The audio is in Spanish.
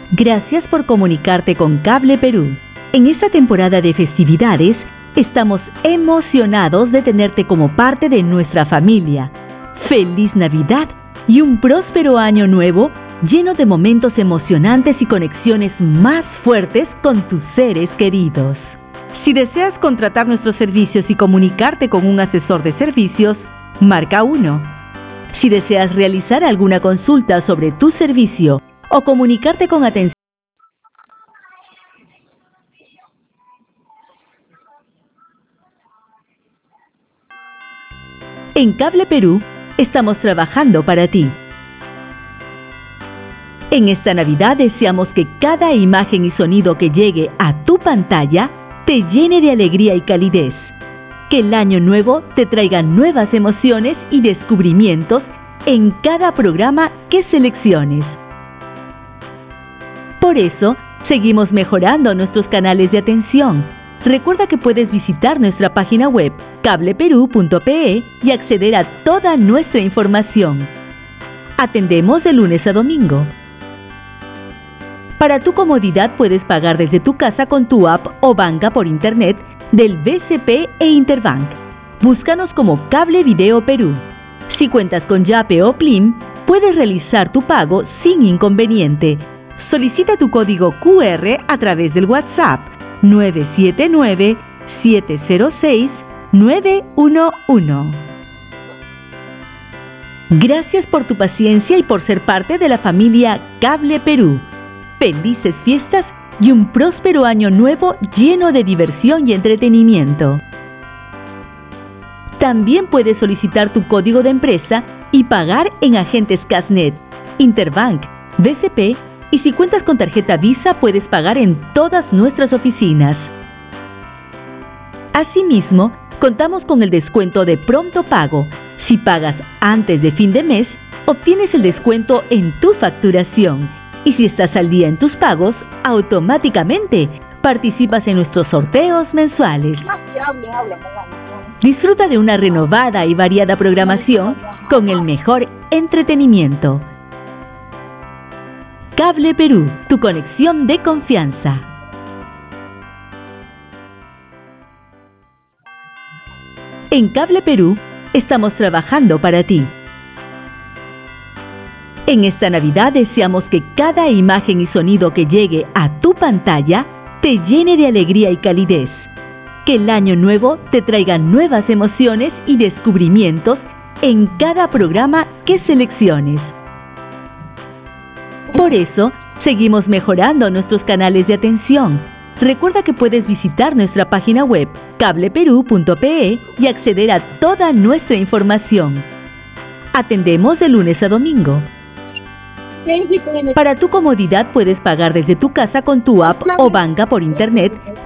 Gracias por comunicarte con Cable Perú. En esta temporada de festividades, estamos emocionados de tenerte como parte de nuestra familia. ¡Feliz Navidad y un próspero año nuevo lleno de momentos emocionantes y conexiones más fuertes con tus seres queridos! Si deseas contratar nuestros servicios y comunicarte con un asesor de servicios, marca 1. Si deseas realizar alguna consulta sobre tu servicio o comunicarte con atención en Cable Perú, estamos trabajando para ti. En esta Navidad deseamos que cada imagen y sonido que llegue a tu pantalla te llene de alegría y calidez. Que el año nuevo te traiga nuevas emociones y descubrimientos en cada programa que selecciones. Por eso, seguimos mejorando nuestros canales de atención. Recuerda que puedes visitar nuestra página web cableperú.pe y acceder a toda nuestra información. Atendemos de lunes a domingo. Para tu comodidad puedes pagar desde tu casa con tu app o banca por internet del BCP e Interbank. Búscanos como Cable Video Perú. Si cuentas con Yape o Plim, puedes realizar tu pago sin inconveniente. Solicita tu código QR a través del WhatsApp 979-706-911. Gracias por tu paciencia y por ser parte de la familia Cable Perú. Felices fiestas y un próspero año nuevo lleno de diversión y entretenimiento. También puedes solicitar tu código de empresa y pagar en agentes Casnet, Interbank, BCP y si cuentas con tarjeta Visa puedes pagar en todas nuestras oficinas. Asimismo, contamos con el descuento de pronto pago. Si pagas antes de fin de mes, obtienes el descuento en tu facturación. Y si estás al día en tus pagos, automáticamente participas en nuestros sorteos mensuales. Disfruta de una renovada y variada programación con el mejor entretenimiento. Cable Perú, tu conexión de confianza. En Cable Perú, estamos trabajando para ti. En esta Navidad deseamos que cada imagen y sonido que llegue a tu pantalla te llene de alegría y calidez. Que el año nuevo te traiga nuevas emociones y descubrimientos en cada programa que selecciones. Por eso, seguimos mejorando nuestros canales de atención. Recuerda que puedes visitar nuestra página web cableperú.pe y acceder a toda nuestra información. Atendemos de lunes a domingo. Para tu comodidad puedes pagar desde tu casa con tu app o banca por internet